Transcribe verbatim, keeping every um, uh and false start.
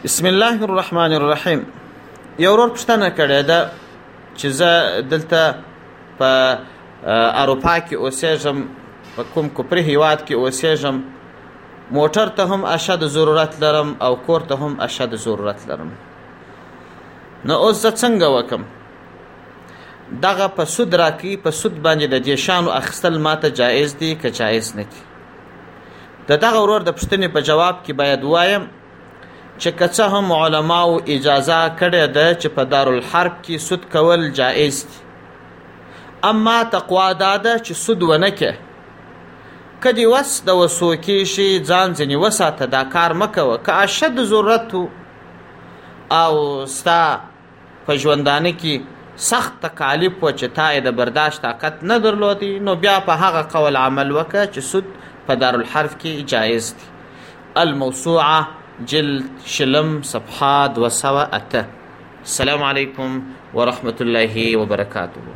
بسم الله الرحمن الرحیم. یو ورور پوښتنه کړې ده چې زه دلته په اروپا کې اوسېږم، په کوم کفري هیواد کې اوسېږم، موټر ته هم اشد ضرورت لرم او کور ته هم اشد ضرورت لرم. نو اوس زه څنګه وکم؟ دغه په سود راکړي، په سود باندې د دې شیانو اخیستل ماته جایز دي که جایز نه دي؟ د دغه ورور د پوښتنې په جواب کې باید وایم چې که څه هم علماو اجازه کړې ده چې په دارالحرب کې سود کول جایز دي، اما تقوا دا ده چې سود ونه کې. که دې وس د وسو کېږي ځان ځینې وساته، دا کار مه کوه. که اشد ضرورت او ستا په ژوندانه کې سخت تکالیف و چې تا یې د برداشت طاقت نه درلودی، نو بیا په هغه قول عمل وکړه چې سود په دارالحرب کې جایز دي. الموسوعه جلد شلم صفحه دوه سوه اته. السلام علیکم ورحمة الله وبرکاته.